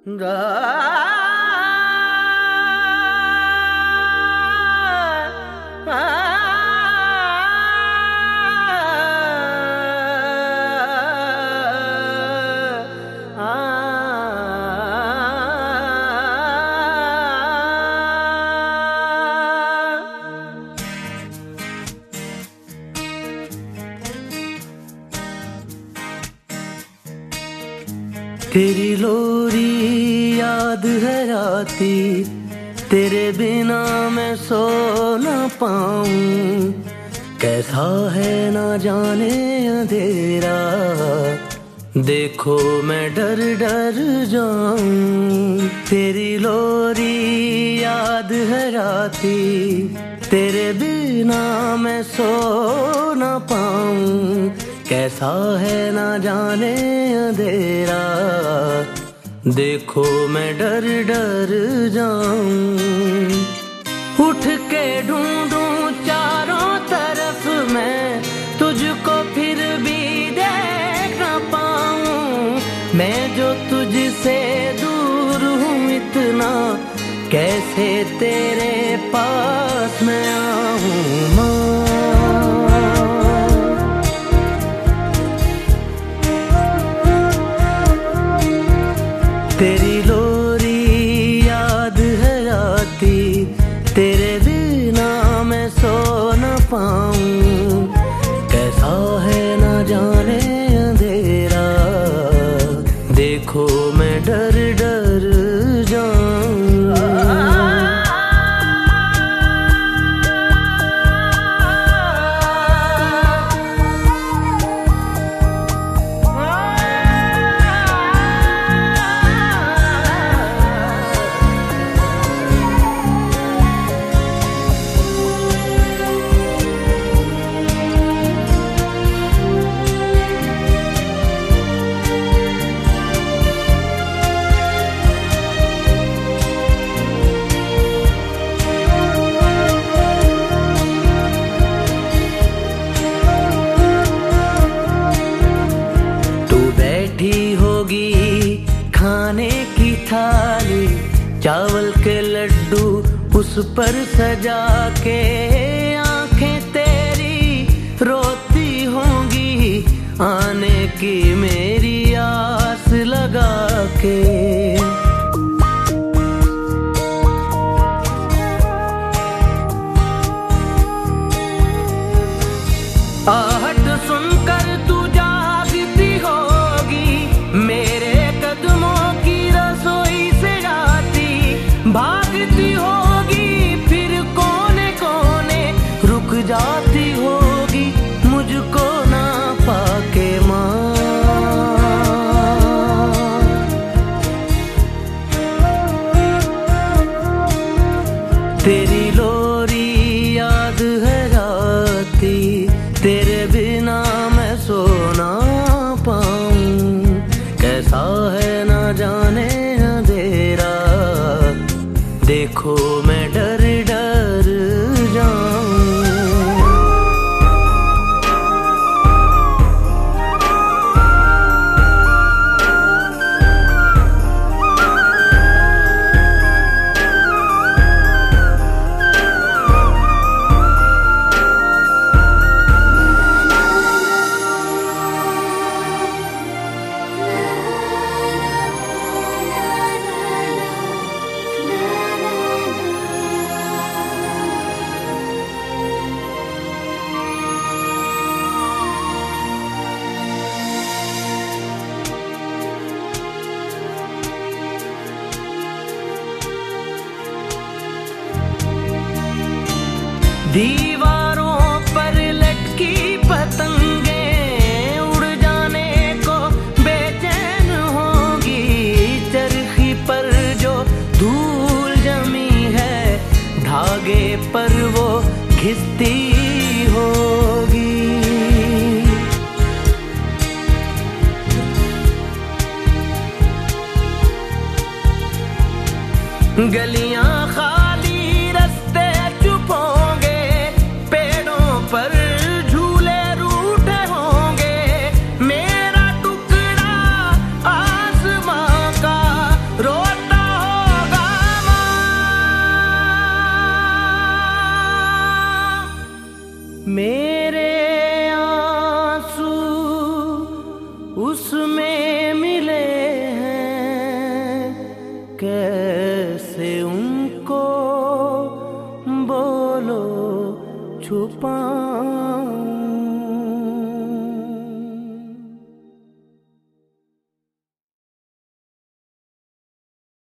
तेरी लोरी याद है आती, तेरे बिना मैं सो ना पाऊं। कैसा है ना जाने अंधेरा, देखो मैं डर डर जाऊं। तेरी लोरी याद है आती, तेरे बिना मैं सो ना पाऊं। कैसा है ना जाने अंधेरा, देखो मैं डर डर जाऊं। उठ के ढूंढूं चारों तरफ मैं, तुझको फिर भी देख ना पाऊं। मैं जो तुझसे दूर हूँ इतना, कैसे तेरे पास मैं आऊं। तेरी लोरी याद है आती, तेरे बिना मैं सो न पाऊं। कैसा है न जाने अंधेरा, देखो मैं डर डर जाऊं। खाने की थाली, चावल के लड्डू उस पर सजा के, आंखें तेरी रोती होंगी आने की मेरी आस लगा के। आहट सुनकर तू जागती होगी, मेरे कदमों की रसोई से आती भागती होगी। फिर कोने कोने रुक जाती होगी, मुझको ना पाके माँ। तेरी लोरी याद है आती, तेरे बिना मैं सो ना पाऊं। कैसा है ना जाने अंधेरा, देखो मैं डर डर जाऊं। दीवारों पर लटकी पतंगे उड़ जाने को बेचैन होगी। चरखी पर जो धूल जमी है, धागे पर वो घिसती होगी। गलियां खाली, रास्ते चुप होंगे, पेड़ों पर झूले रूठे होंगे। मेरा टुकड़ा आसमां का रो मेरे आंसू उसमें मिले हैं, कैसे